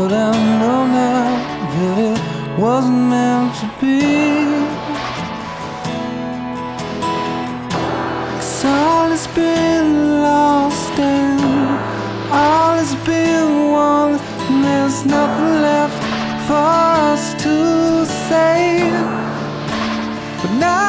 but I know now that it wasn't meant to be. 'Cause all has been lost and all has been won, and there's nothing left for us to say. But now